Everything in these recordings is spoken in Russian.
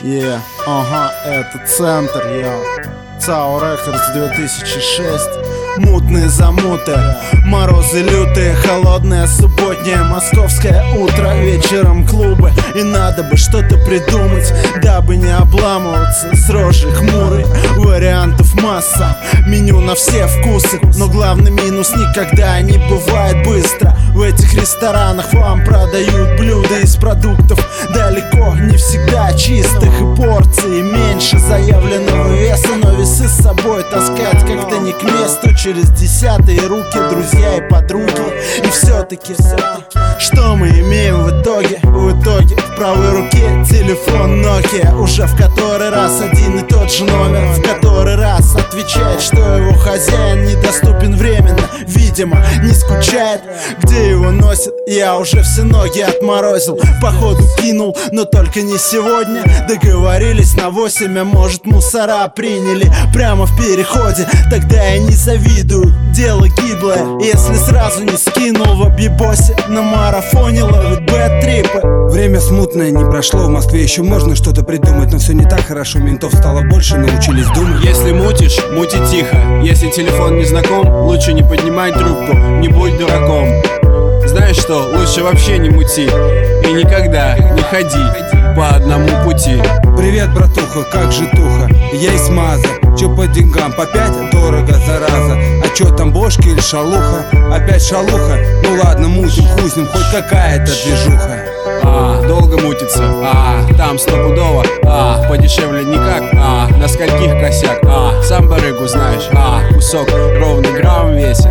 Это центр, ЦАО Рекордс 2006. Мутные замуты, морозы лютые, холодное субботнее московское утро. Вечером клубы, и надо бы что-то придумать, дабы не обламываться с рожей хмурой. Вариантов масса, меню на все вкусы, но главный минус — никогда не бывает быстро. В этих ресторанах вам продают блюда из продуктов далеко не всегда чистых, и порции меньше заявленного веса, но весы с собой таскать как-то не к месту. Через десятые руки друзья и подруги. И все-таки, что мы имеем в итоге? В итоге в правой руке телефон Nokia, уже в который раз один и тот же номер, в который раз отвечает, что его хозяин недоступен временно. Видимо, не скучает, где его носит. Я уже все ноги отморозил, походу кинул, но только не сегодня. Договорились на 8, а может мусора приняли прямо в переходе. Тогда я не завидую, дело гиблое, если сразу не скинул в объебосе. На марафоне ловит бэт-трипы. Время смутное не прошло, в Москве еще можно что-то придумать, но все не так хорошо, ментов стало больше, научились думать. Если мутишь, мути тихо, если телефон не знаком, лучше не поднимай трубку, не будь дураком. Знаешь что, лучше вообще не мути и никогда не ходи по одному пути. Привет, братуха, как житуха? Есть маза, чё по деньгам? По 5? Дорого, зараза. А чё там, бошки или шалуха? Опять шалуха? Ну ладно, мутим, хуй с ним, хоть какая-то движуха. Долго мутится, там стопудово, подешевле никак, на скольких косяк, сам барыгу знаешь, кусок ровно грамм весит,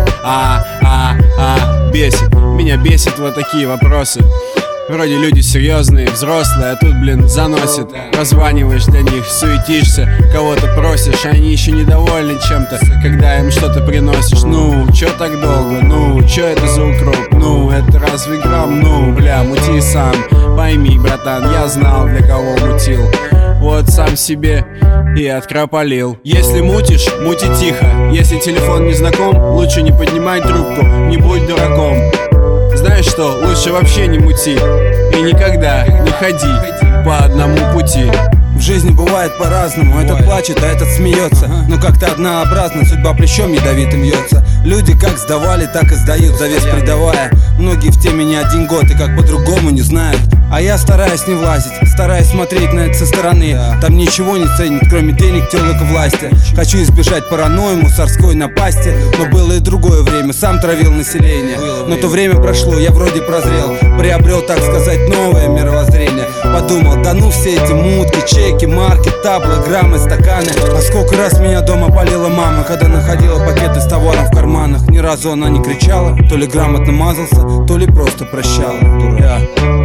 бесит, меня бесит вот такие вопросы. Вроде люди серьезные, взрослые, а тут, заносит. Прозваниваешь для них, суетишься, кого-то просишь, они еще недовольны чем-то, когда им что-то приносишь. Ну, чё так долго? Ну, чё это за укроп? Ну, это разве грамм? Ну, бля, мути сам. Пойми, братан, я знал, для кого мутил. Вот сам себе и откропалил. Если мутишь, мути тихо. Если телефон не знаком, лучше не поднимай трубку, не будь дураком. Знаешь что, лучше вообще не мути и никогда не ходи по одному пути. В жизни бывает по-разному, этот плачет, а этот смеется, но как-то однообразно, судьба плечом ядовитым вьется. Люди как сдавали, так и сдают, завес придавая. Многие в теме не один год и как по-другому не знают. А я стараюсь не влазить, стараюсь смотреть на это со стороны. Там ничего не ценят, кроме денег, тёлок и власти. Хочу избежать паранойи, мусорской напасти. Но было и другое время, сам травил население. Но то время прошло, я вроде прозрел, приобрел, так сказать, новое мировоззрение. Подумал, да ну все эти мутки, чеки, марки, таблы, граммы, стаканы. А сколько раз меня дома болела мама, когда находила пакеты с товаром в карманах. Ни разу она не кричала, то ли грамотно мазался, то ли просто прощала. Дура.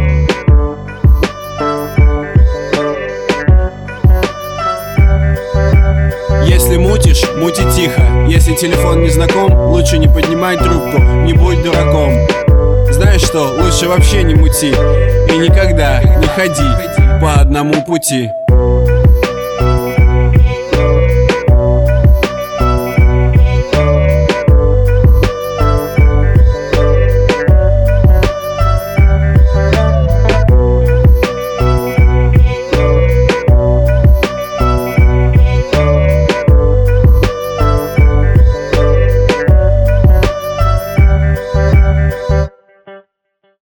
Если мутишь, мути тихо. Если телефон не знаком, лучше не поднимай трубку, не будь дураком. Знаешь что, лучше вообще не мути и никогда не ходи по одному пути.